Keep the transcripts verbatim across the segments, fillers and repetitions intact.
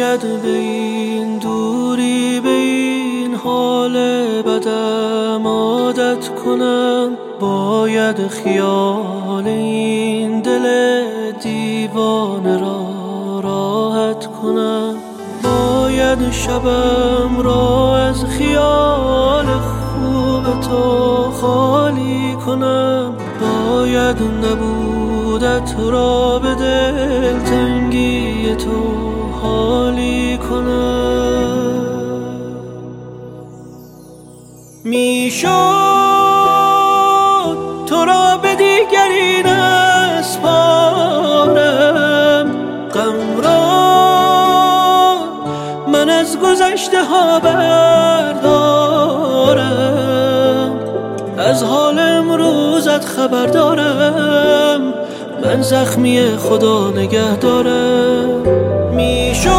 باید به این دوری، به این حال بدم عادت کنم. باید خیال این دل دیوانه را راحت کنم. باید شبم را از خیال خوب تو خالی کنم. باید نبودت را به دل تنگی تو حالی کنم. میشد تو را به دیگری نسپارم، غم را من از گذشته ها بردارم. از حال امروزت خبر دارم، من زخمی خدا نگه دارم. میشد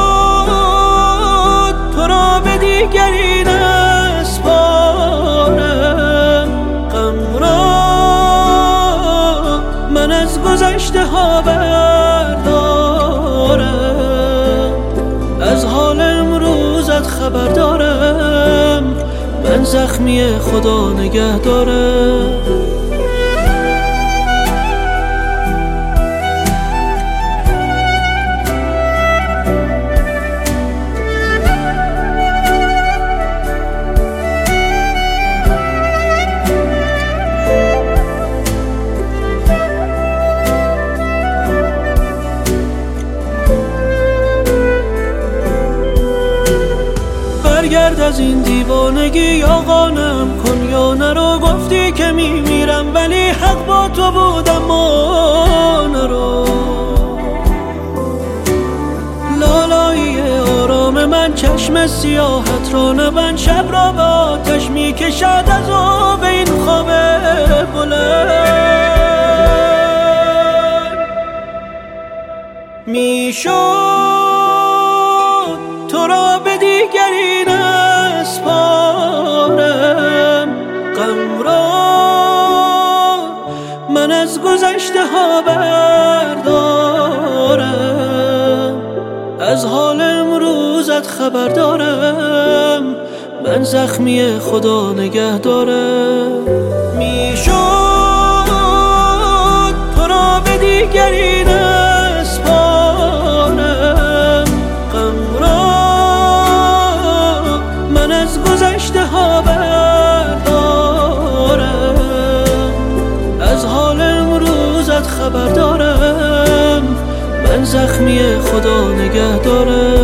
تو را به دیگری نسپارم، غم را من از گذشته ها بردارم. از حال امروزت خبر دارم، من زخمی خدا نگه دارم. برگرد از این دیوانگی یا قانم کن یا نرو. گفتی که میمیرم ولی حق با تو بودم ما نرو. لالایی آرام من چشم سیاحت را نبند. شب را به آتش میکشد از آب این خواب بلند. میشد تو را به دیگری نسپارم، غم را من از گذشته ها بردارم. از حال امروزت خبر دارم، من زخمی خدا نگه دارم. میشد تو را به دیگری نسپارم، غم را من از گذشته ها بردارم. از حال امروزت خبر دارم، من زخمی خدا نگه دارم.